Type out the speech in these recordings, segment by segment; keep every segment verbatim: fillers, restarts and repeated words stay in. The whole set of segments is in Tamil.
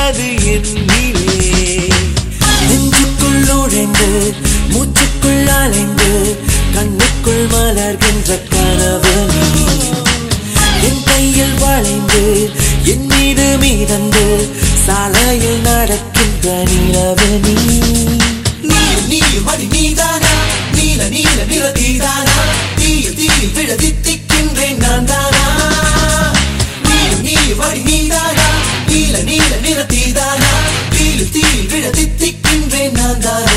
கொண்டது என்னிலே. நெஞ்சுக்குள் நுழைந்து மூச்சுக்குள் அலைந்து கண்ணுக்குள் மலர்கின்ற கனவு நீ. என் கையில் வளைந்து என் மீது மீதந்து சாலையில் நடக்கின்ற நிலவு நீ. நீல நீல மடி நீதானா, நீல நீல நில தீதானா, தீயில் தீயில் விழ தித்திக்கின்றேன் நான் தானா. நீல நீல மடி நீதானா, நீல நீல நில தீதானா, தீயில் தீயில் விழ தித்திக்கின்றேன் நான் தானா.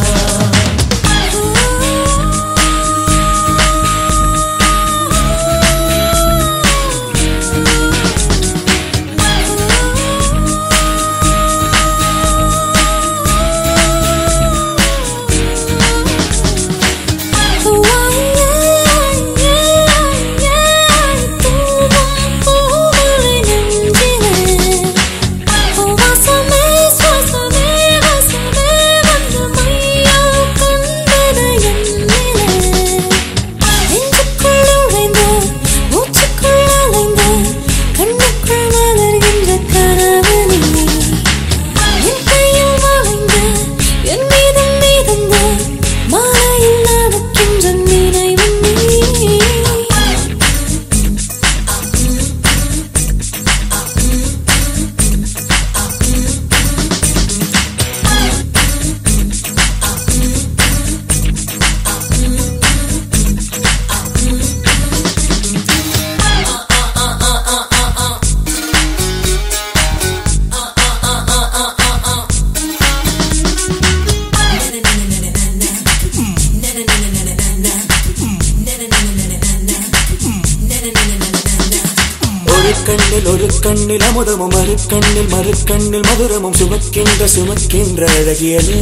கண்ணில் ஒரு கண்ணில் அமுதமும் மறு கண்ணில் மறு கண்ணில் மதுரமும் சுமக்கின்ற சுமக்கின்ற அழகியலே.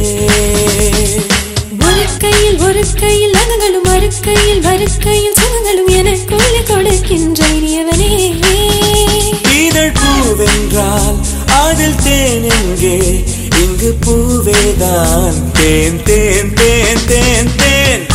ஒரு கையில் ஒரு கையில் அகங்களும் மறு கையில் மறு கையில் சுகங்களும் எனக்குள்ளே கொடுக்கின்ற இனியவனே. இதழ் பூவென்றால் அதில் தேன் எங்கே, இங்கு பூவேதான் தேன் தேன் தேன் தேன் தேன்.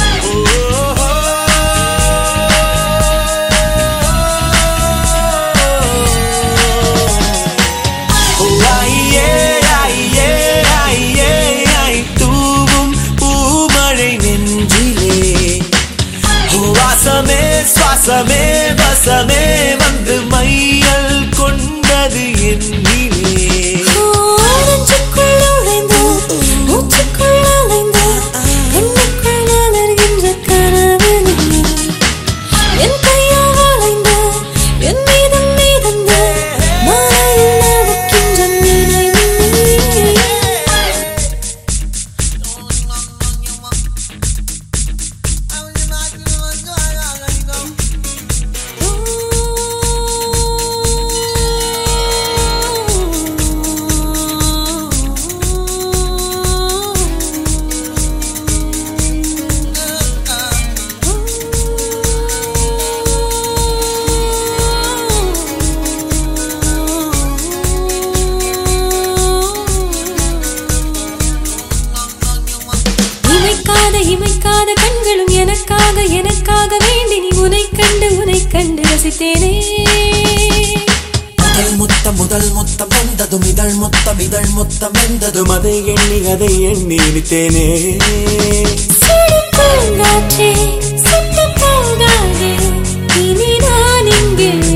சுவாசமே வசமே வந்து மையல் கொண்டது என்னிலே. நெஞ்சுக்குள் நுழைந்து மூச்சுக்குள் அலைந்து கண்ணுக்குள் மலர்கின்ற கனவு நீ. என் கையில் வளைந்து என் மீதும் மீதந்து மலையில் நடக்கின்ற நினைவு நீ. இமைக்காத கண்களும் எனக்காக எனக்காக வேண்டி நீ உனை கண்டு உனை கண்டு ரசித்தேனே. முதல் முத்தம் முதல் முத்தம் வந்ததும் இதழ் முத்தம் இதழ் முத்தம் வெந்ததும் அதை எண்ணி அதை எண்ணி நினைத்தேனே. பூங்காற்றே சுட்டு போகாதே இனி நான் இங்கே